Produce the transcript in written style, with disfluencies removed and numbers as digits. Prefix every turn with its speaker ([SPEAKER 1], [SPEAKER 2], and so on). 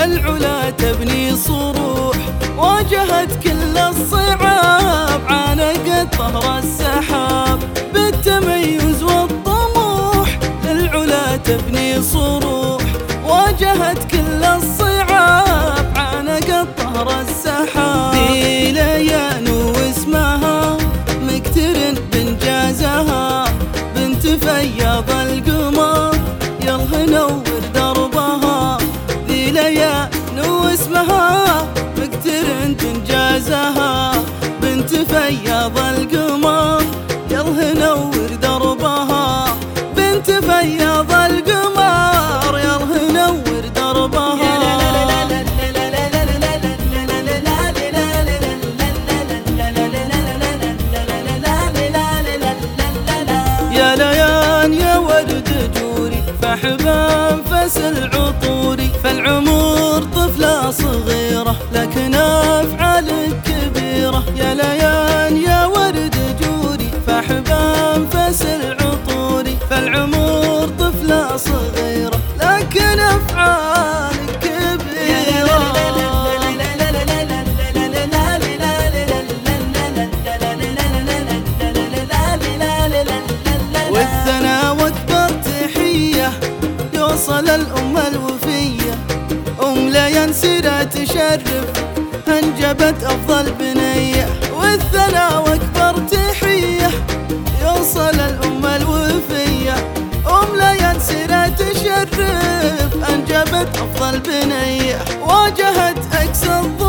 [SPEAKER 1] للعلا تبني صروح، واجهت كل الصعاب، عانقت ظهر السحاب بالتميز والطموح. للعلا تبني صروح، واجهت كل الصعاب، عانقت ظهر السحاب. ذي ليان واسمها مقترن بانجازها، بنت فياض القمر يلا نور دربها. ذي ليان واسمها مقترن بانجازها، بنت فياض القمر يلا نور دربها. بنت فياض القمر يلا نور دربها. يا ليان يا ورد جوري، فحبا انفس العطوري، فالعمر طفلة صغيرة لكن افعالك كبيرة. يا ليان يا ورد جوري، فحبا انفس العطوري، فالعمر طفلة صغيرة لكن افعالك كبيرة. والثنا واكبر تحية يوصل الأمة الوفية، أم ليان سيرة تشرف أنجبت أفضل بنية. والثنا واكبر تحية يوصل الأمة الوفية، أم ليان سيرة تشرف أنجبت أفضل بنية. واجهت أقصى